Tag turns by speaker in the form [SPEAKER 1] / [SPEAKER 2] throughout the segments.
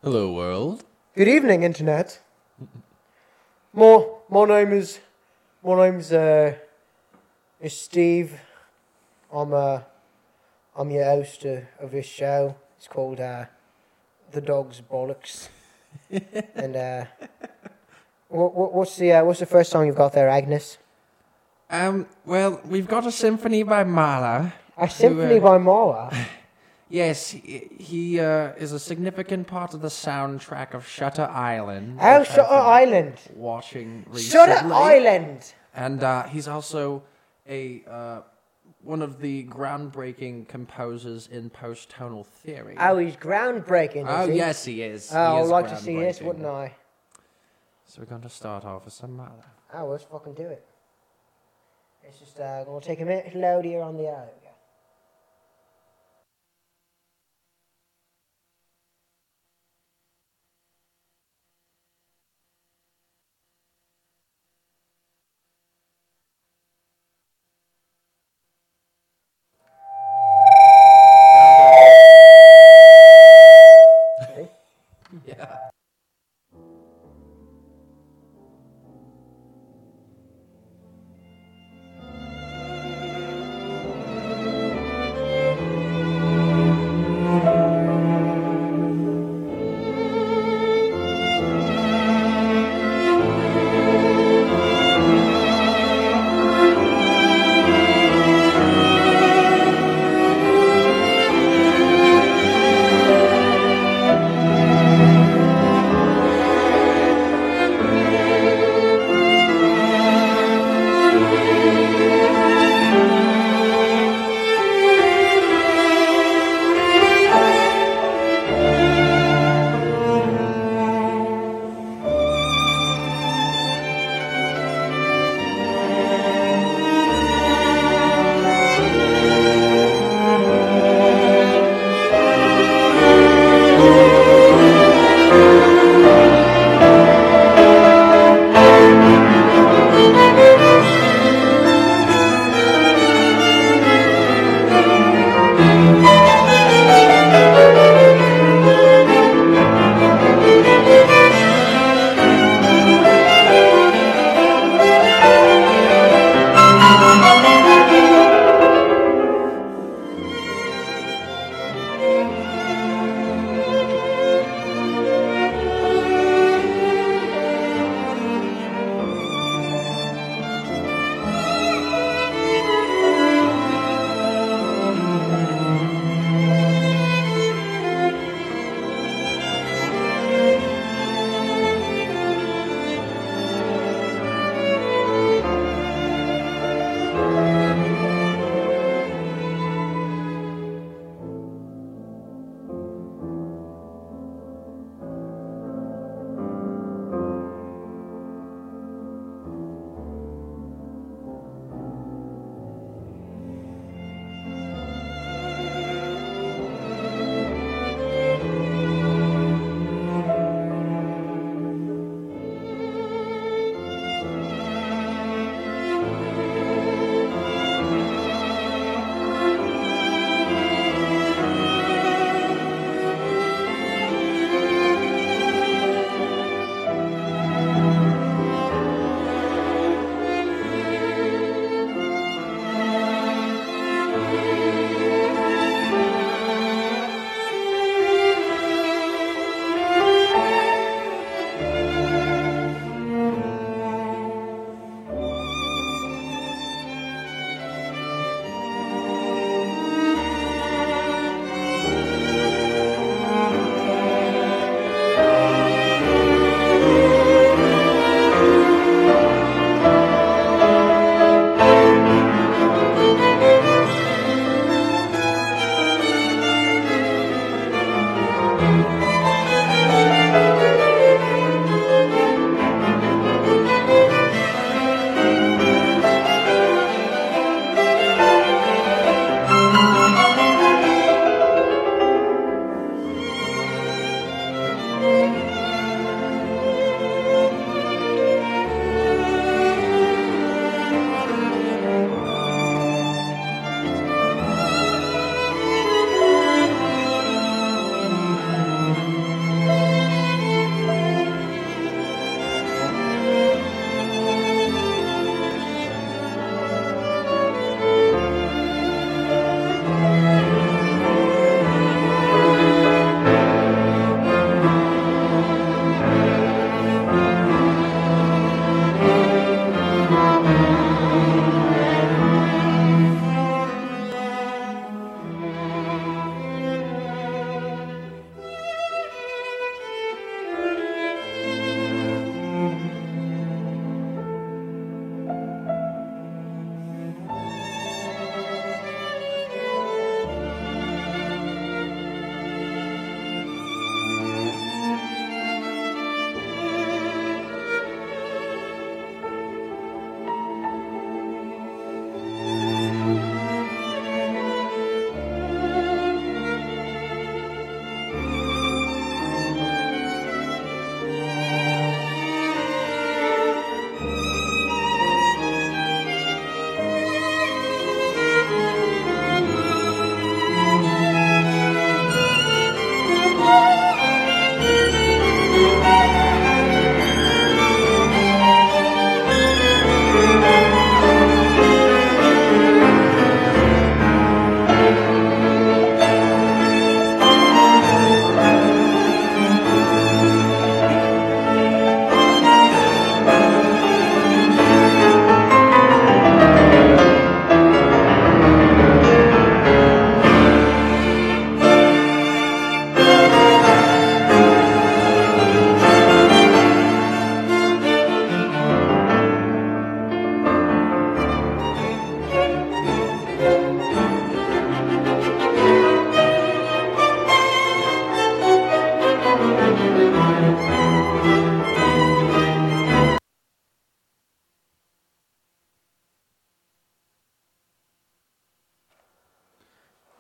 [SPEAKER 1] Hello, world.
[SPEAKER 2] Good evening, internet. My name's is Steve. I'm your host of this show. It's called The Dog's Bollocks. And what's the first song you've got there, Agnes?
[SPEAKER 1] Well, we've got a symphony by Mahler.
[SPEAKER 2] A symphony by Mahler.
[SPEAKER 1] Yes, he is a significant part of the soundtrack of Shutter Island.
[SPEAKER 2] Oh,
[SPEAKER 1] which
[SPEAKER 2] Shutter
[SPEAKER 1] I've been
[SPEAKER 2] Island.
[SPEAKER 1] Watching recently.
[SPEAKER 2] Shutter Island.
[SPEAKER 1] And he's also one of the groundbreaking composers in post-tonal theory.
[SPEAKER 2] Oh, he's groundbreaking.
[SPEAKER 1] Oh,
[SPEAKER 2] Is he?
[SPEAKER 1] yes, he is.
[SPEAKER 2] Oh,
[SPEAKER 1] He
[SPEAKER 2] I'd
[SPEAKER 1] is
[SPEAKER 2] like to see this,
[SPEAKER 1] groundbreaking.
[SPEAKER 2] wouldn't I?
[SPEAKER 1] So we're going to start off with some Mahler.
[SPEAKER 2] Oh, let's fucking do it. It's just gonna take a minute to load here on the audio.
[SPEAKER 1] Yeah.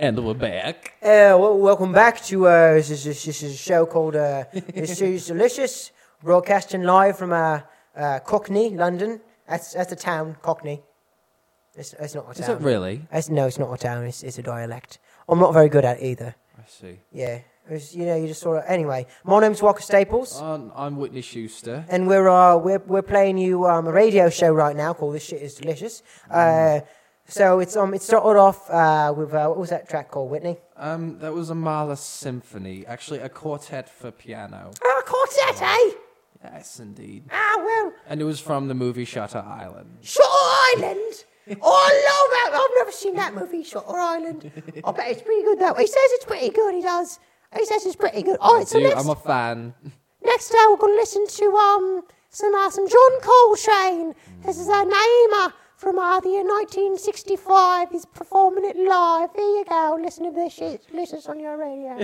[SPEAKER 1] And we're back.
[SPEAKER 2] Welcome back to this is a show called This is Delicious, broadcasting live from Cockney, London. That's a town, Cockney. It's not a town.
[SPEAKER 1] Is it really?
[SPEAKER 2] No, it's not a town. It's a dialect. I'm not very good at it either.
[SPEAKER 1] I see.
[SPEAKER 2] Yeah, you just sort of. Anyway, my name's Walker Staples,
[SPEAKER 1] I'm Whitney Schuster.
[SPEAKER 2] and we're playing you a radio show right now called This Shit Is Delicious. So it started off with what was that track called, Whitney?
[SPEAKER 1] That was a Mahler symphony, actually a quartet for piano.
[SPEAKER 2] Oh, quartet, eh?
[SPEAKER 1] Yes, indeed.
[SPEAKER 2] Ah, well,
[SPEAKER 1] And it was from the movie Shutter Island.
[SPEAKER 2] Shutter Island. Oh, I love that. I've never seen that movie, Shutter Island. I bet it's pretty good though. He says it's pretty good. He does. He says it's pretty good. All right, so
[SPEAKER 1] I'm a fan.
[SPEAKER 2] next we're going to listen to some John Coltrane. This is a name from the year 1965. He's performing it live. Here you go. Listen to this shit. Listen on your radio.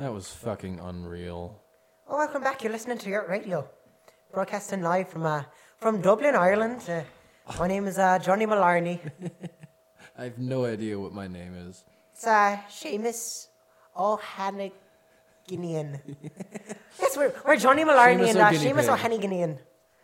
[SPEAKER 1] That was fucking unreal.
[SPEAKER 2] Oh, welcome back. You're listening to Your Radio, broadcasting live from Dublin, Ireland. My name is Johnny Mallarney.
[SPEAKER 1] I have no idea what my name is.
[SPEAKER 2] It's Seamus O'Hannigan. Yes, we're Johnny Mallarney and Seamus O'Hannigan.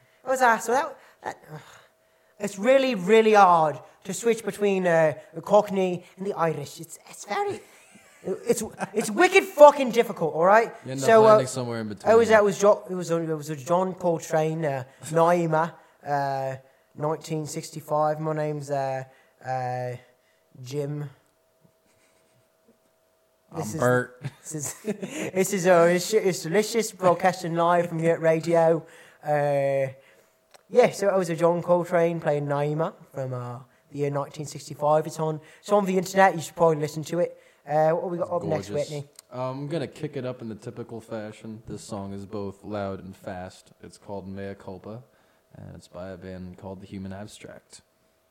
[SPEAKER 2] It's really, really hard to switch between the Cockney and the Irish. It's very... It's wicked fucking difficult, all right.
[SPEAKER 1] You end up landing somewhere in between.
[SPEAKER 2] It was a John Coltrane, Naima, 1965. My name's Jim.
[SPEAKER 1] Bert.
[SPEAKER 2] This is it's delicious broadcasting live from here at radio. So it was a John Coltrane playing Naima from the year 1965. It's on the internet. You should probably listen to it. What have we got up next, Whitney?
[SPEAKER 1] I'm going to kick it up in the typical fashion. This song is both loud and fast. It's called Mea Culpa, and it's by a band called The Human Abstract.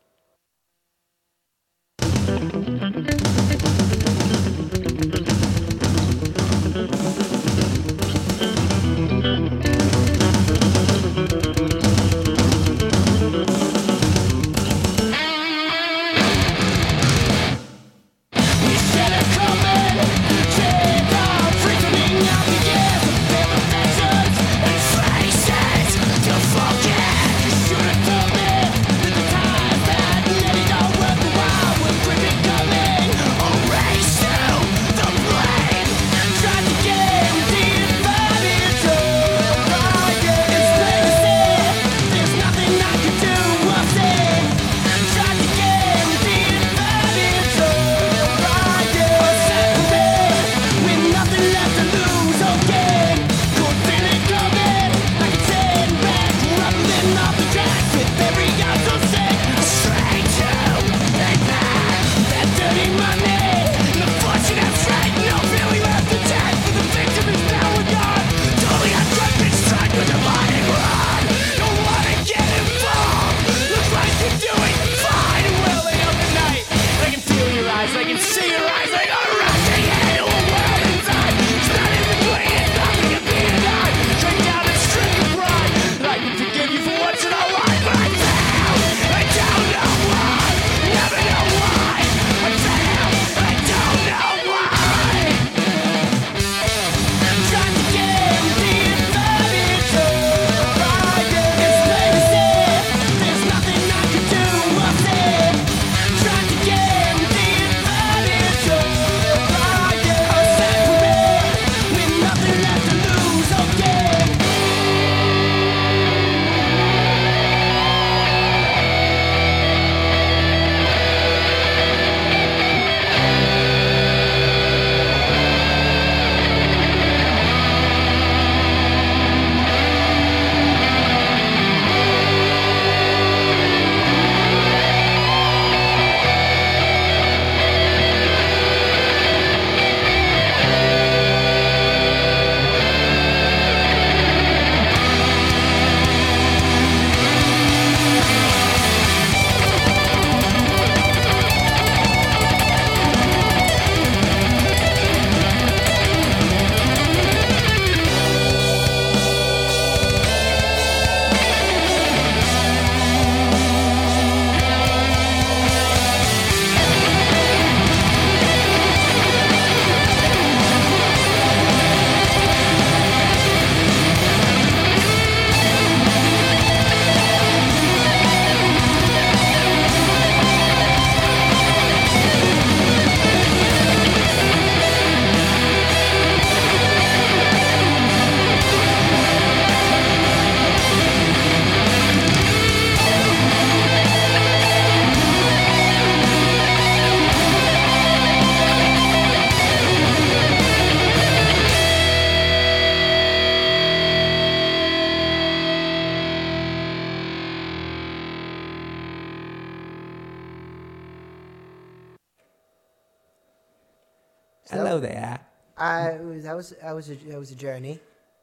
[SPEAKER 2] Hello there. That was a journey.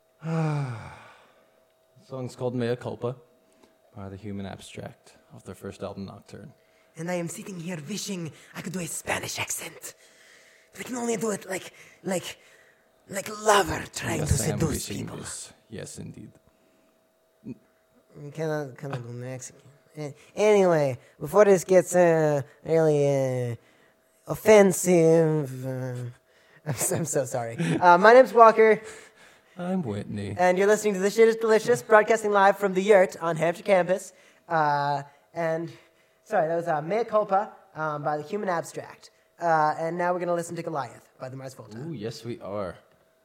[SPEAKER 1] The song's called Mea Culpa by The Human Abstract off their first album, Nocturne.
[SPEAKER 2] And I am sitting here wishing I could do a Spanish accent. But I can only do it like Like a lover trying to
[SPEAKER 1] Yes, I am
[SPEAKER 2] seduce
[SPEAKER 1] wishing
[SPEAKER 2] people.
[SPEAKER 1] this. Yes, indeed.
[SPEAKER 2] You cannot go Mexican. Anyway, before this gets really offensive, I'm so sorry. My name's Walker,
[SPEAKER 1] I'm Whitney.
[SPEAKER 2] and you're listening to The Shit is Delicious, broadcasting live from the Yurt on Hampshire campus. And sorry, that was Mea Culpa by the Human Abstract. And now we're going to listen to Goliath by the Mars Volta.
[SPEAKER 1] Ooh, yes, we are.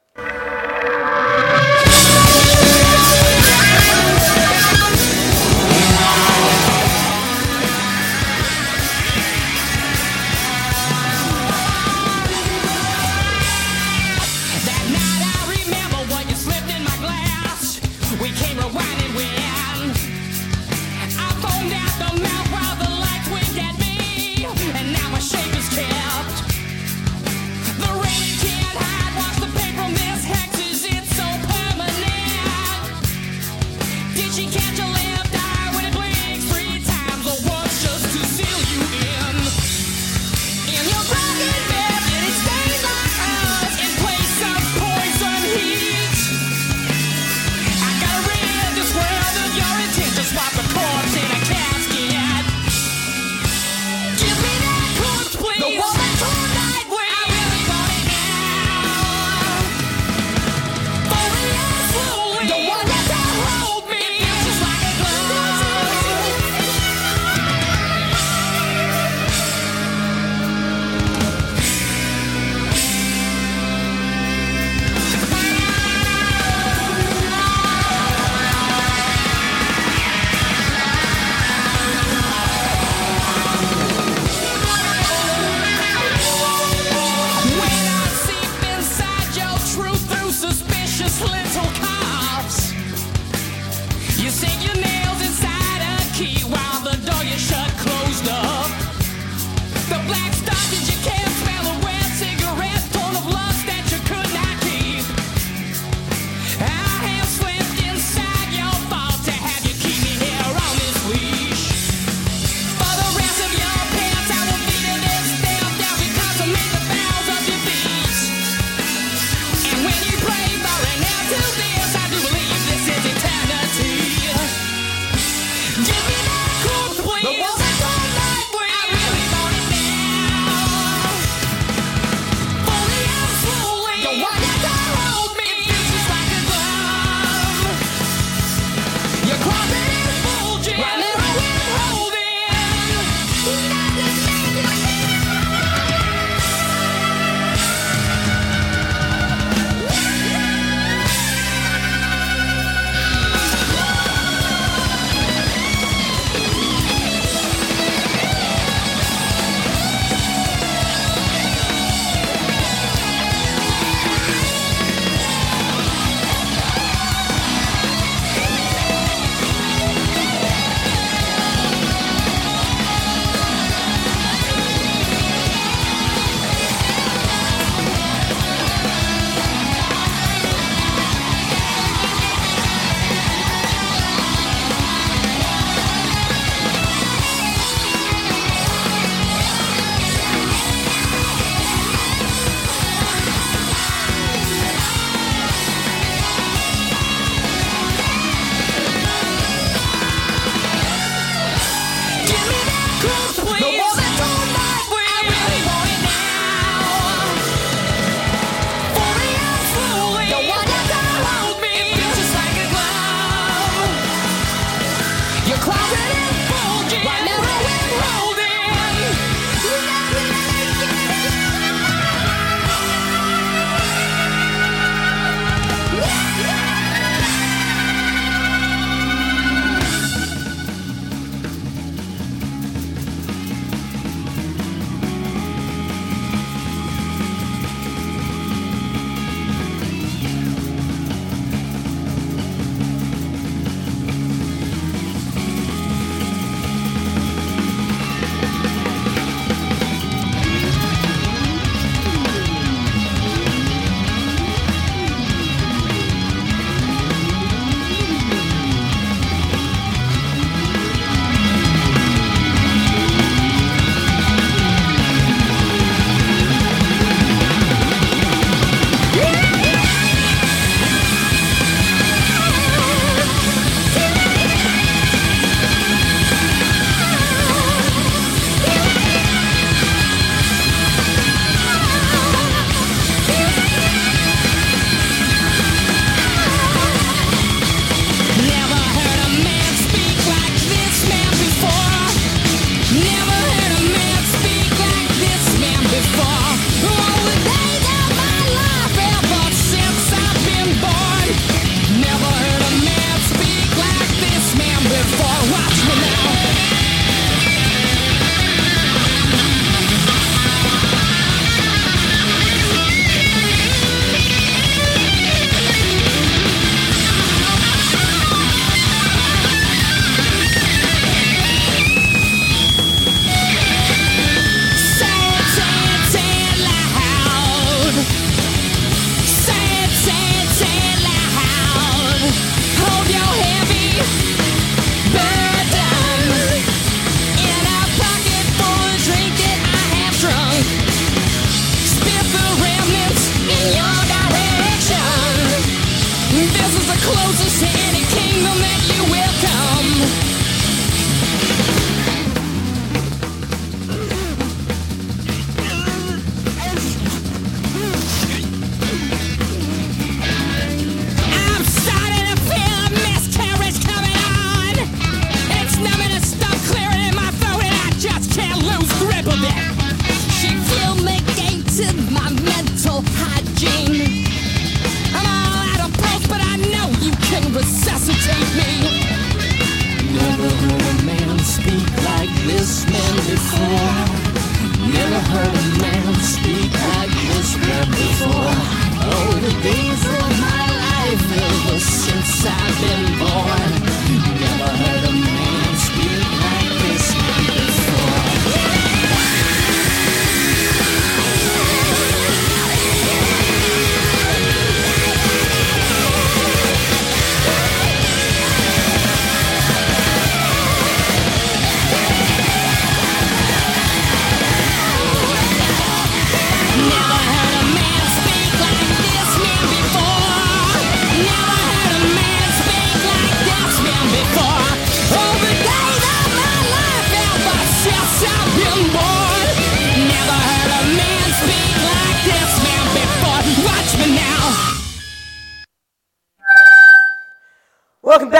[SPEAKER 3] That night I remember when you slipped in my glass. We came rewinding when I foamed out the mouth while the lights winked at me, and now my shape is kept. The rain can't hide, watch the paper miss hexes, it's so permanent. Did she catch a left eye when it blinks 3 times, or once just to seal you in? In your broken bed, did it stay like us in place of poison heat? I gotta rid this world of your intent, just swap a corpse in a casket. Give me that corpse, please. The one that tore Nightwing. I really want it now. Fully and slowly. The one that don't hold me. It feels just like a glove.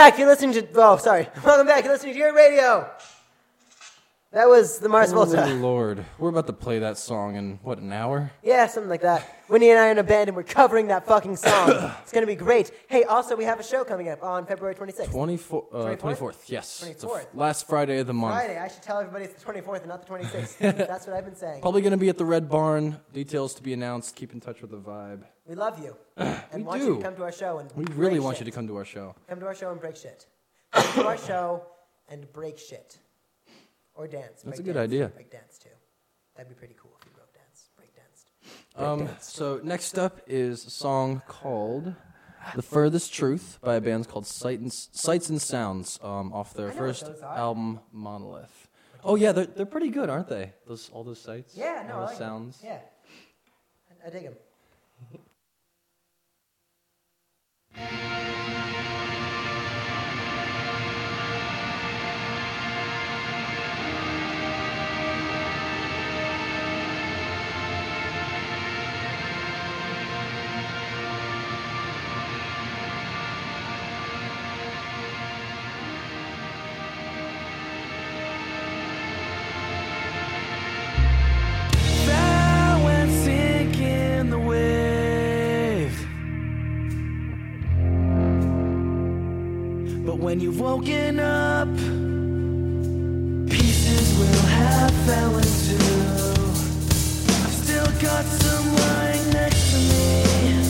[SPEAKER 2] back. You're listening to. Oh, sorry. Welcome back. You're listening to your radio. That was the Mars
[SPEAKER 1] Oh,
[SPEAKER 2] Volta.
[SPEAKER 1] Lord. We're about to play that song in, what, an hour?
[SPEAKER 2] Yeah, something like that. Winnie and I are in a band, and we're covering that fucking song. It's going to be great. Hey, also, we have a show coming up on February 26th.
[SPEAKER 1] 24th, yes. It's the
[SPEAKER 2] 24th.
[SPEAKER 1] last Friday of the month.
[SPEAKER 2] Friday. I should tell everybody it's the 24th and not the 26th. That's what I've been saying.
[SPEAKER 1] Probably going to be at the Red Barn. Details to be announced. Keep in touch with the vibe.
[SPEAKER 2] We love you. And
[SPEAKER 1] We
[SPEAKER 2] want
[SPEAKER 1] do.
[SPEAKER 2] you to come to our show and
[SPEAKER 1] We
[SPEAKER 2] break
[SPEAKER 1] really want
[SPEAKER 2] shit.
[SPEAKER 1] you to come to our show.
[SPEAKER 2] Come to our show and break shit. Come to our show and break shit. Or dance.
[SPEAKER 1] That's a
[SPEAKER 2] Break
[SPEAKER 1] good
[SPEAKER 2] dance.
[SPEAKER 1] idea.
[SPEAKER 2] Break dance, too. That'd be pretty cool if you broke dance. Break danced.
[SPEAKER 1] So next up is a song called "The Furthest Truth" by a band called Sights and Sounds off their
[SPEAKER 2] I know what
[SPEAKER 1] first
[SPEAKER 2] those are.
[SPEAKER 1] album, Monolith. Oh yeah, they're pretty good, aren't they? All those sights.
[SPEAKER 2] Yeah, no,
[SPEAKER 1] all
[SPEAKER 2] I
[SPEAKER 1] those
[SPEAKER 2] like them.
[SPEAKER 1] sounds.
[SPEAKER 2] Yeah. I dig them.
[SPEAKER 4] Fell and sink in the wave. But when you've woken up, pieces will have fallen too. I've still got some lying next to me.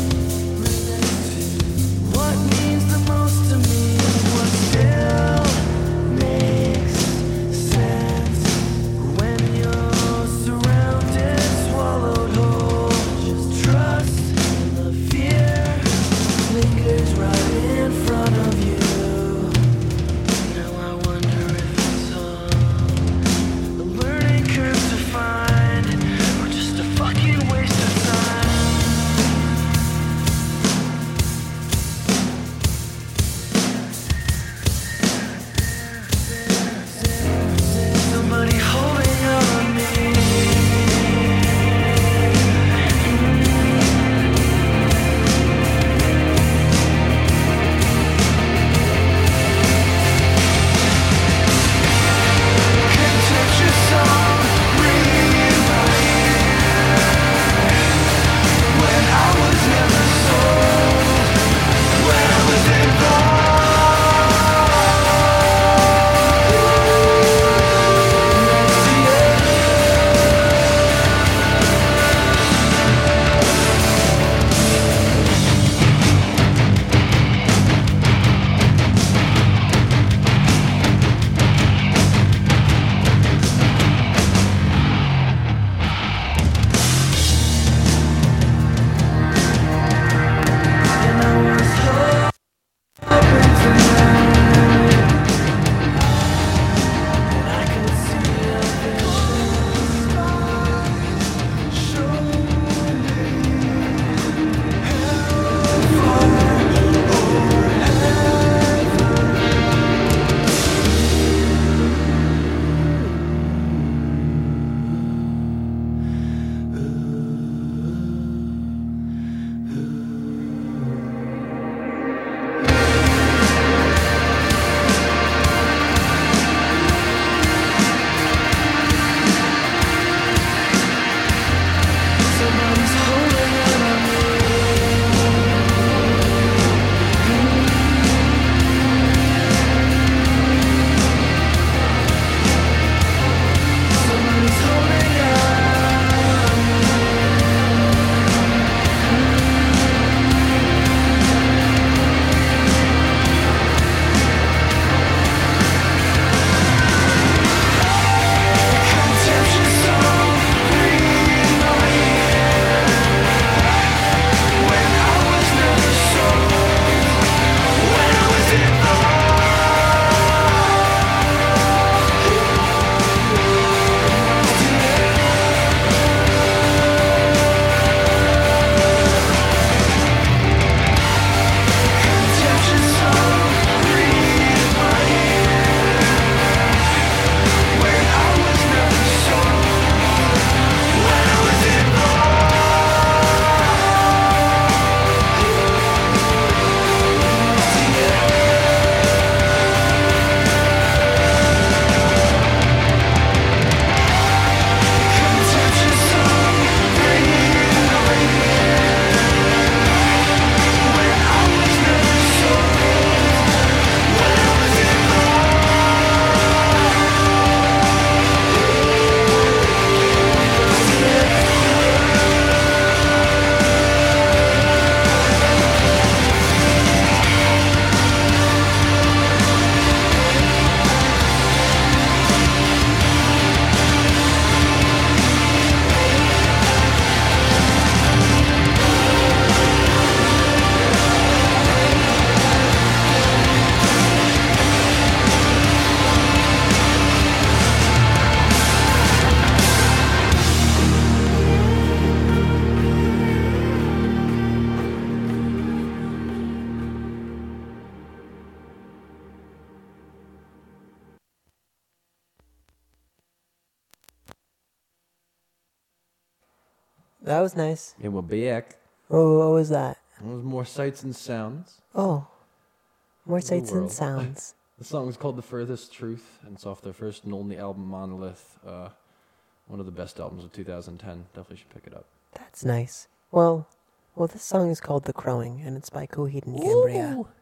[SPEAKER 4] What means the most to me? What still makes sense when you're surrounded, swallowed whole. Just trust the fear lingers right in front of you. Now I wonder if it's all a learning curve to
[SPEAKER 2] That was nice.
[SPEAKER 1] And we're back.
[SPEAKER 2] Oh, what was that?
[SPEAKER 1] It was more sights and sounds.
[SPEAKER 2] Oh, more sights and
[SPEAKER 1] world.
[SPEAKER 2] sounds.
[SPEAKER 1] The song is called The Furthest Truth, and it's off their first and only album, Monolith. One of the best albums of 2010. Definitely should pick it up.
[SPEAKER 2] That's nice. Well, this song is called The Crowing, and it's by Coheed and Cambria.
[SPEAKER 1] Ooh.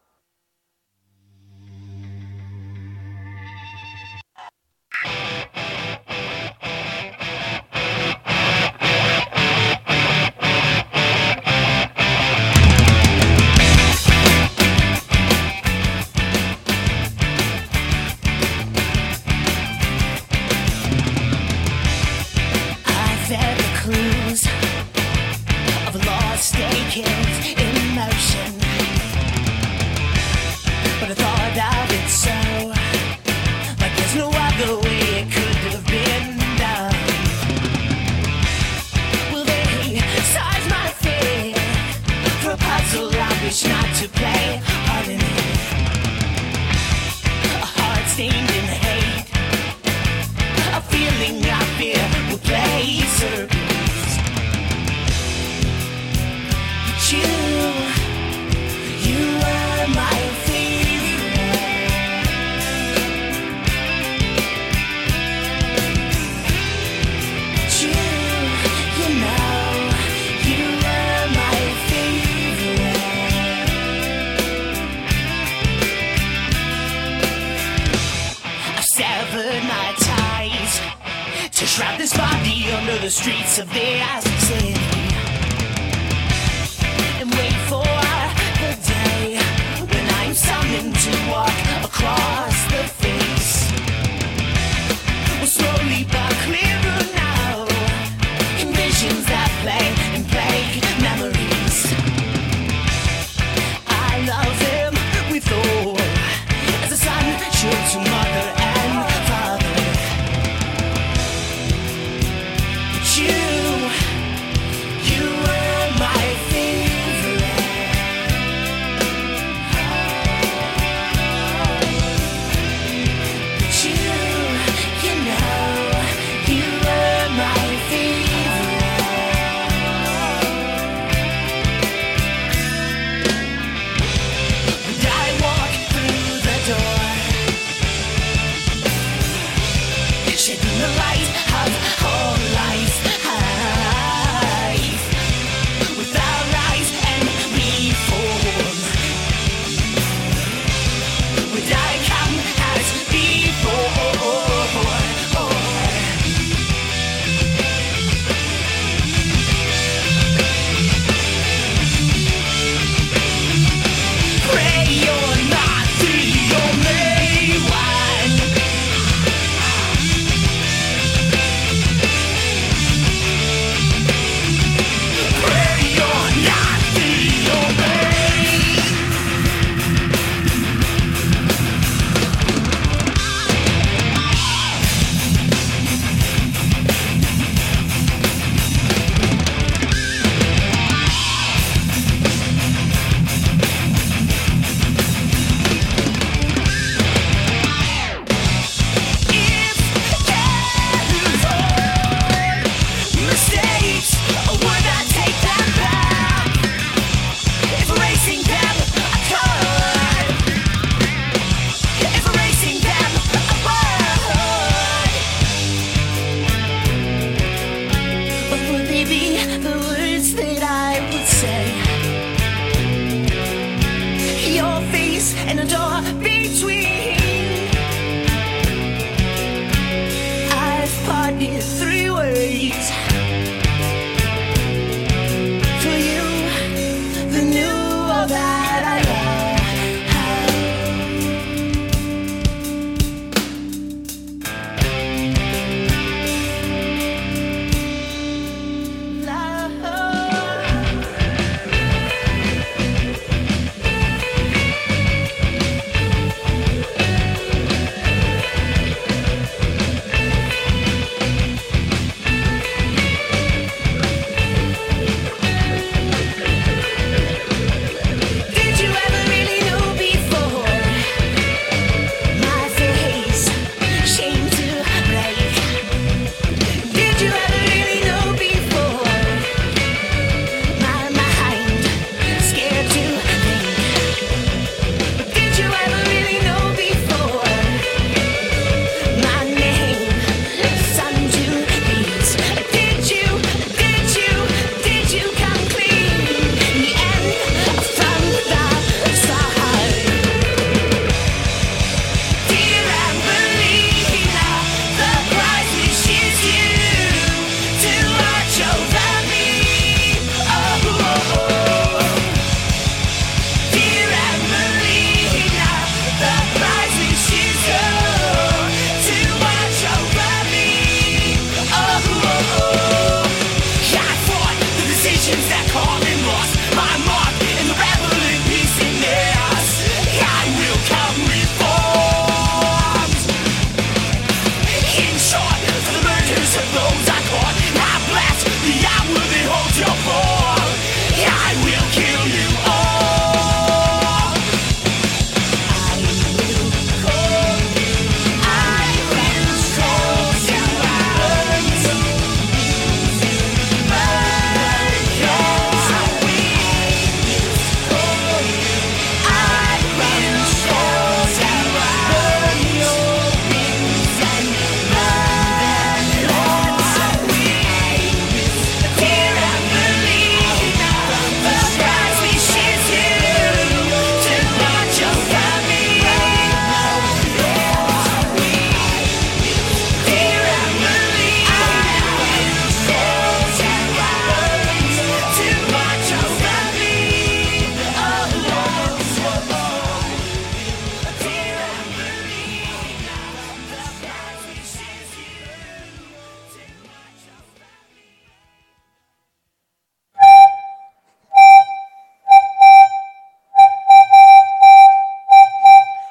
[SPEAKER 3] I've had the clues of a lost aching emotion, but I thought of it so, like there's no other way it could have been done. Will they size my fear for a puzzle I wish not to play? Harden it, a heart stained in hate, a feeling I fear will play circles. But you were my favorite. But you know, you were my favorite. I've severed my ties to shroud this body under the streets of this city, and wait for the day when I'm summoned to walk across the face. Well, slowly but clearer now, in visions that play and plague memories. I love him with all, as a son should to mother and father. But you were my favorite. But you know, you were my favorite. And I walk through the door, shedding the light of all life. Without rise and reform, would I come as before? Pray you're not the only one. Pray you're not the only. If there's all mistakes, would I take them back? If erasing them I could, if erasing them I would, what would they be, the words that I would say? Your face and a door between. I've parted 3 ways for you, the new all that I love.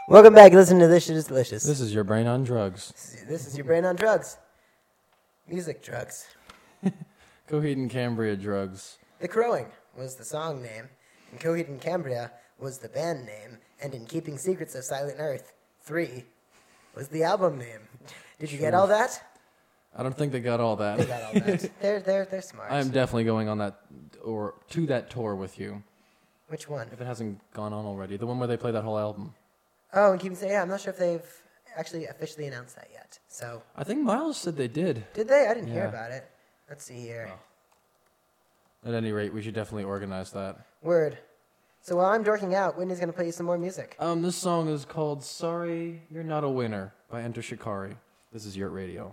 [SPEAKER 2] Welcome back. Listen to This Shit Is Delicious.
[SPEAKER 1] This is your brain on drugs.
[SPEAKER 2] This is your brain on drugs. Music drugs.
[SPEAKER 1] Coheed and Cambria drugs.
[SPEAKER 2] The Crowing was the song name, and Coheed and Cambria was the band name, and In Keeping Secrets of Silent Earth 3 was the album name. Did you get all that?
[SPEAKER 1] I don't think they got all
[SPEAKER 2] They
[SPEAKER 1] that.
[SPEAKER 2] got all that. They're smart.
[SPEAKER 1] I am definitely going on that or to that tour with you
[SPEAKER 2] Which one?
[SPEAKER 1] if it hasn't gone on already. The one where they play that whole album.
[SPEAKER 2] Oh, and Keeping Secrets. Yeah, I'm not sure if they've actually officially announced that yet. So,
[SPEAKER 1] I think Miles said they did.
[SPEAKER 2] did they? I didn't hear
[SPEAKER 1] Yeah.
[SPEAKER 2] about it. Let's see here.
[SPEAKER 1] At any rate, we should definitely organize that.
[SPEAKER 2] Word. So while I'm dorking out, Whitney's going to play you some more music.
[SPEAKER 1] This song is called "Sorry You're Not a Winner" by Enter Shikari. This is Yurt Radio.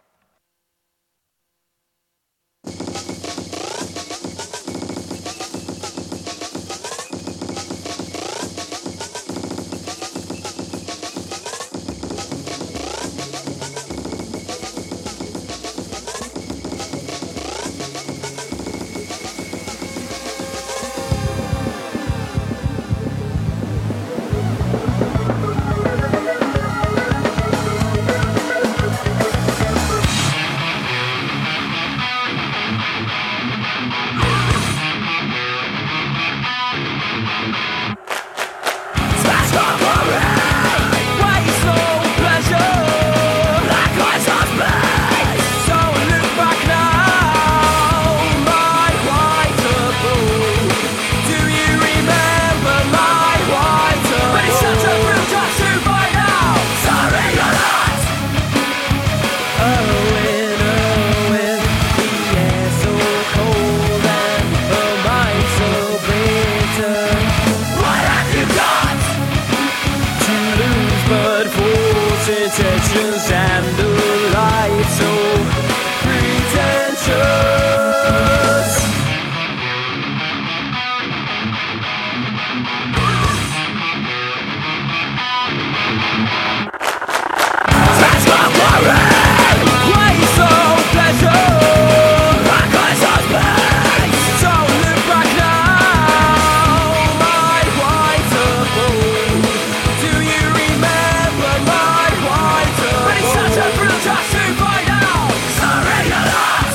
[SPEAKER 4] Intentions and the light so pretentious. That's my worry. Why you so pleasure? Like I saw space. Don't look back now, my white fool. Do you remember my white fool? But it's such a thrill just to find out. Sorry, you're lost.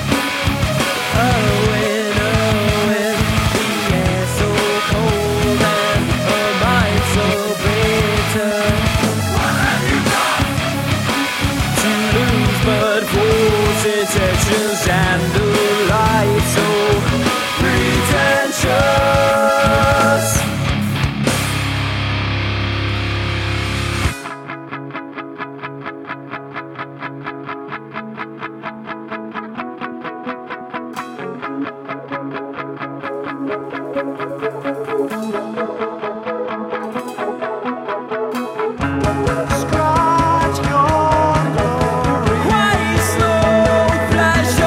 [SPEAKER 4] Owen, the air so cold and her mind so bitter. What have you done to lose but false intentions and the light so pretentious? Scratch your glory. Why so pleasure?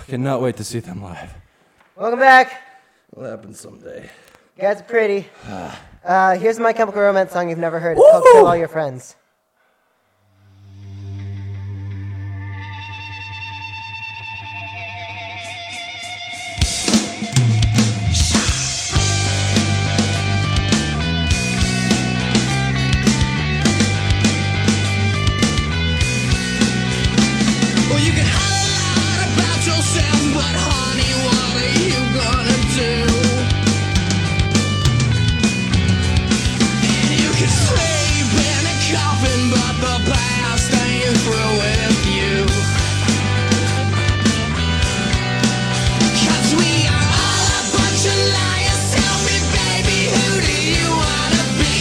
[SPEAKER 1] Cannot wait to see them live.
[SPEAKER 2] Welcome back.
[SPEAKER 1] It'll happen someday.
[SPEAKER 2] You guys are pretty. Here's My Chemical Romance song you've never heard. It's called Kill All Your Friends.
[SPEAKER 3] Well, you can holler out about yourself, but honey, what are you gonna do? And you can sleep in a coffin, but the past ain't through with you. 'Cause we are all a bunch of liars. Tell me, baby, who do you wanna be?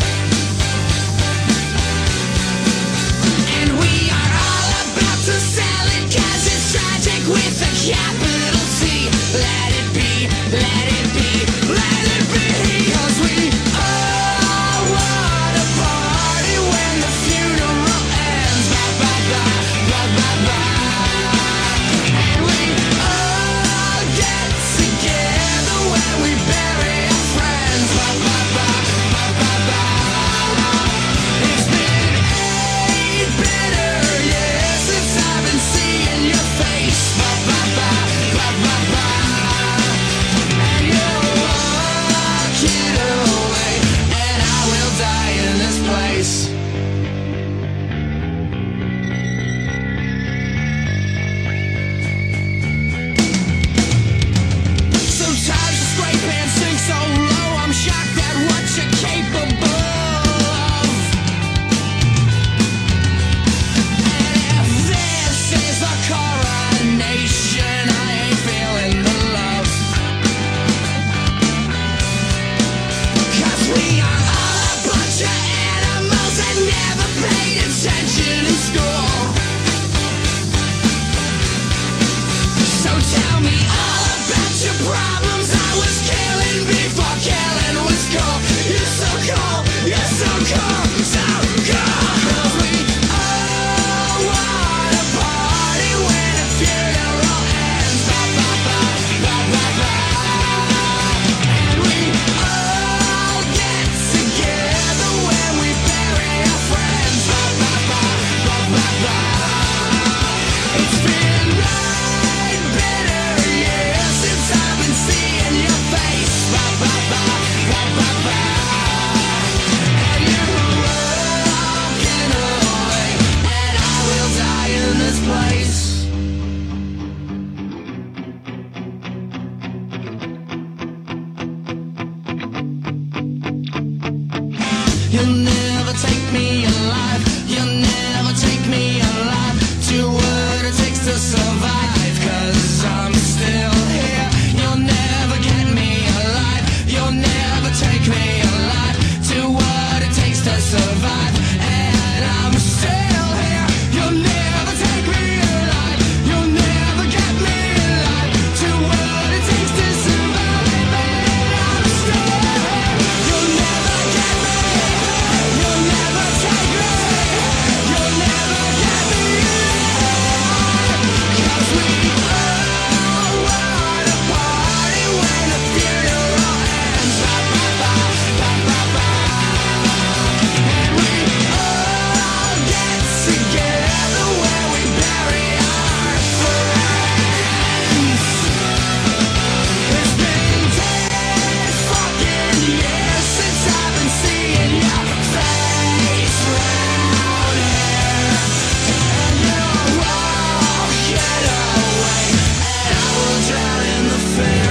[SPEAKER 3] And we are all about to sell it, 'cause it's tragic with a capital T. Let it be, let it be, let it be. 'Cause we all wanna party when the funeral ends. Ba, ba, ba, ba, ba, ba. And we all get together when we bury our friends. Ba, ba, ba, ba, ba, ba. It's been 8 bitter years since I've been seeing your face. Ba, ba, ba, ba, ba, ba. And you're walking away, and I will die in this place. Sometimes the spray pan sinks so low, I'm shocked at what you're capable of. And if this is a coronation, I ain't feeling the love. 'Cause we are all a bunch of animals that never paid attention in school. So tell me all about your problems. I was killing before killing was cool. You're so cool, you're so cool, so cool. 'Cause we all wanna party when the funeral ends. Ba, ba, ba, ba, ba, ba. And we all get together when we bury our friends. Ba, ba, ba, ba, ba, ba. It's been 9 bitter years since I've been seeing your face. Ba, ba, ba, ba, ba, ba. And you're walking away, and I will die in this place. You'll never take me alive. You'll never take me alive. To what it takes to survive. 'Cause I'm still here. You'll never get me alive. You'll never take me alive. To what it takes to survive. And I'm still here. You'll never take me alive. You'll never get me alive. To what it takes to survive. And I'm still here. You'll never get me. You'll never take me. You'll never get me alive. 'Cause we all wanna party when the funeral ends. Ba, ba, ba, ba, ba, ba. And we all get together when we bury our friends. It's been 10 fucking years since I've been seeing your face round here. And you're walking away, and I will drown in the fear.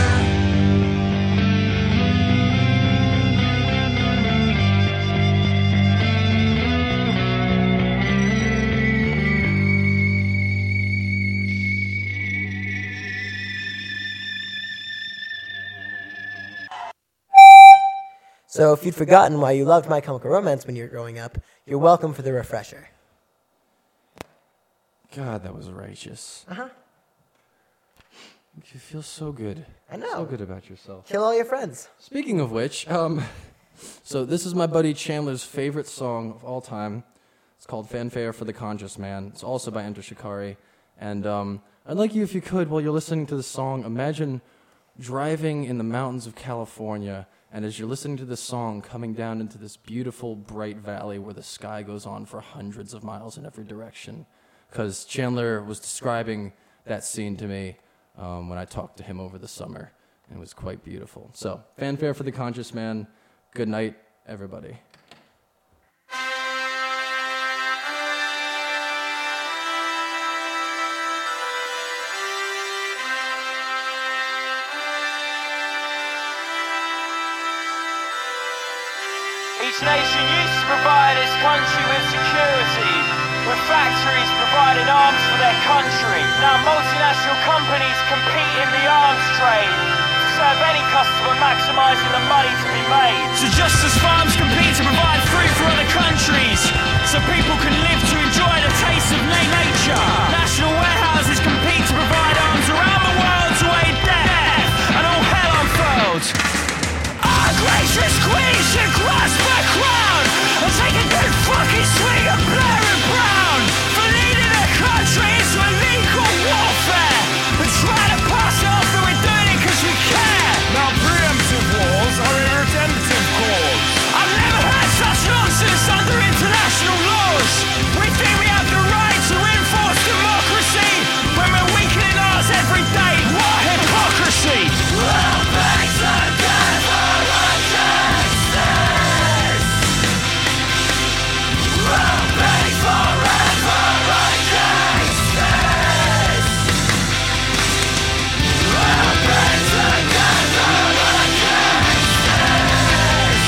[SPEAKER 2] So if you'd forgotten why you loved My Chemical Romance when you were growing up, you're welcome for the refresher.
[SPEAKER 1] God, that was righteous.
[SPEAKER 2] Uh-huh.
[SPEAKER 1] You feel so good.
[SPEAKER 2] I know.
[SPEAKER 1] So good about yourself.
[SPEAKER 2] Kill all your friends.
[SPEAKER 1] Speaking of which, so this is my buddy Chandler's favorite song of all time. It's called Fanfare for the Conscious Man. It's also by Enter Shikari. And I'd like you, if you could, while you're listening to the song, imagine driving in the mountains of California, and as you're listening to this song, coming down into this beautiful, bright valley where the sky goes on for hundreds of miles in every direction. Because Chandler was describing that scene to me when I talked to him over the summer, and it was quite beautiful. So, fanfare for the Conscious Man. Good night, everybody.
[SPEAKER 5] Each nation used to provide its country with security, with factories providing arms for their country. Now multinational companies compete in the arms trade to serve any customer, maximising the money to be made. So just as farms compete to provide food for other countries, so people can live to enjoy the taste of nature, national warehouses compete to provide arms around the world to aid death, and all hell unfurled. Our gracious queen should grasp her crown and take a good fucking swing at Blair and Brown for leading their country into illegal warfare and trying to pass it off that we're doing it because we care. Now preemptive wars are a redemptive cause. I've never heard such nonsense under international laws. We think we have the right to enforce democracy when we're weakening ours every day. What hypocrisy! Well, thanks again for our justice. Well, thanks forever our justice. Well, thanks again for our justice.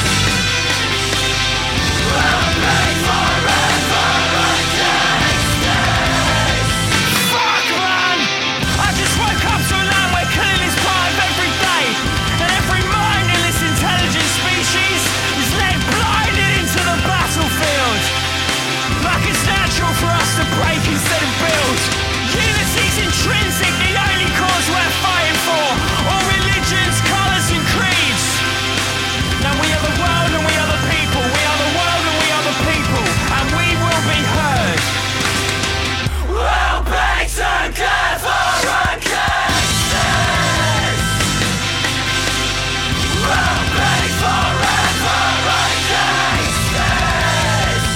[SPEAKER 5] Well, thanks forever our justice. Fuck, man! I just woke up to a land where killing is part of every day, and every mind in this intelligent species is led blinded into the battlefield. Like it's natural for us to break instead of build. Unity's intrinsic, the only cause worth fighting for. All religions, colours and creeds. Now we are the world and we are the people. We are the world and we are the people. And we will be heard. Well, thanks again for our justice. Well, thanks forever our justice.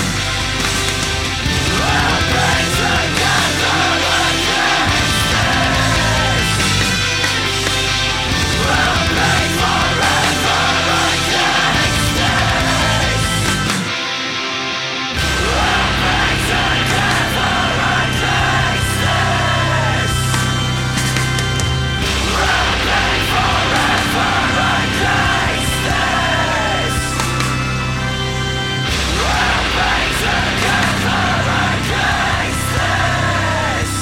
[SPEAKER 5] Well, thanks again for our justice. Well, thanks forever our justice. Well, thanks again for our justice. Well, thanks forever our justice. Well, thanks again for our justice.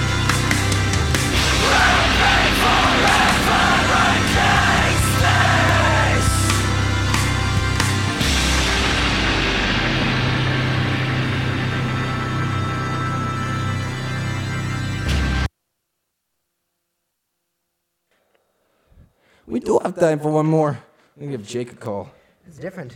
[SPEAKER 5] Well, thanks forever our justice.
[SPEAKER 1] We do have time for one more. I'm going to give Jake a call.
[SPEAKER 2] It's different.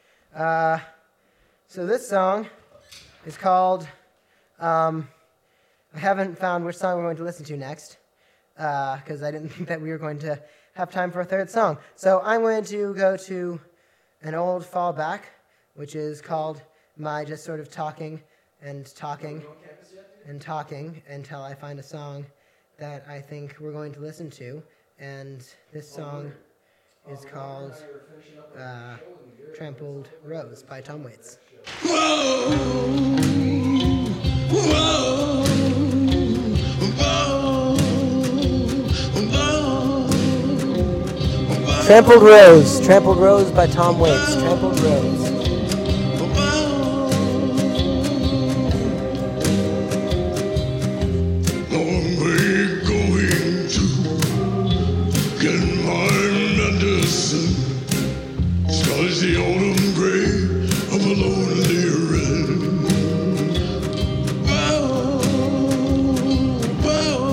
[SPEAKER 2] So this song is called, I haven't found which song we're going to listen to next, because I didn't think that we were going to have time for a third song. So I'm going to go to an old fallback, which is called my just sort of talking and talking and talking until I find a song that I think we're going to listen to. And this song is called Trampled Rose by Tom Waits. Trampled Rose by Tom Waits. Trampled Rose.
[SPEAKER 6] The autumn gray of a lonely red. Wow, wow,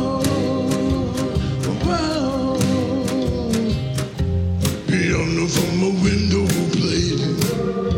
[SPEAKER 6] wow. Piano from a window played.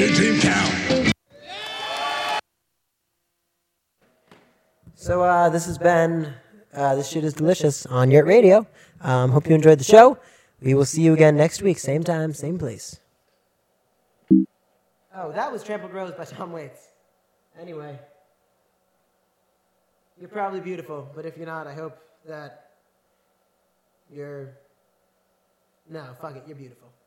[SPEAKER 6] Kid Team Count.
[SPEAKER 2] So this has been This Shit Is Delicious on Yurt Radio. Hope you enjoyed the show. We will see you again next week, same time, same place. Oh, that was Trampled Rose by Tom Waits. Anyway, you're probably beautiful, but if you're not, I hope that you're... No, fuck it, you're beautiful.